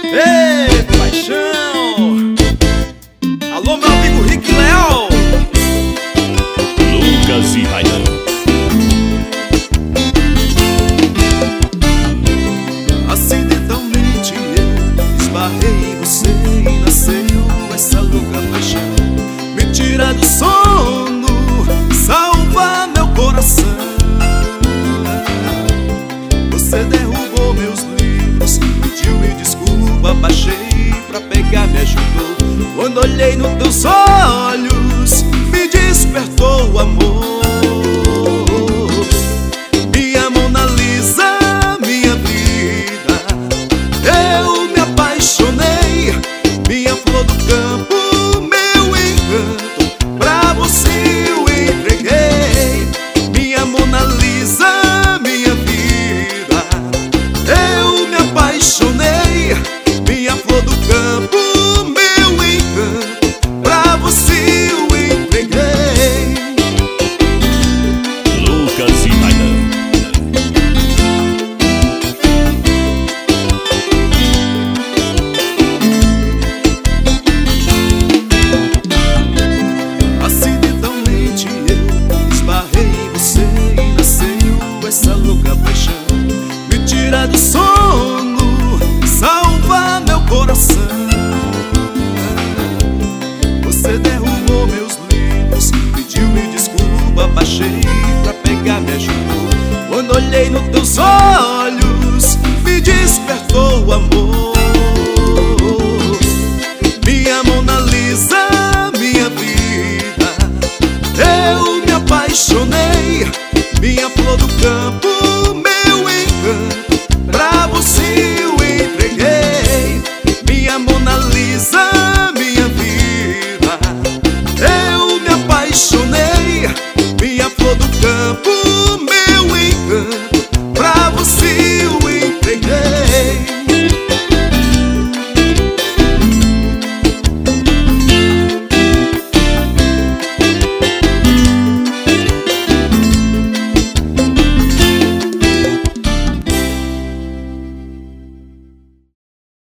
Ei, paixão! Alô, meu amigo Rick Leal! Lucas e Ryan. Acidentalmente eu esbarrei em você e nasceu essa louca paixão. Me tira do sono, salva meu coração. Você derrubou meus livros, pediu-me desculpa, baixei pra pegar, me ajudou. Quando olhei nos teus olhos, me despertou o amor.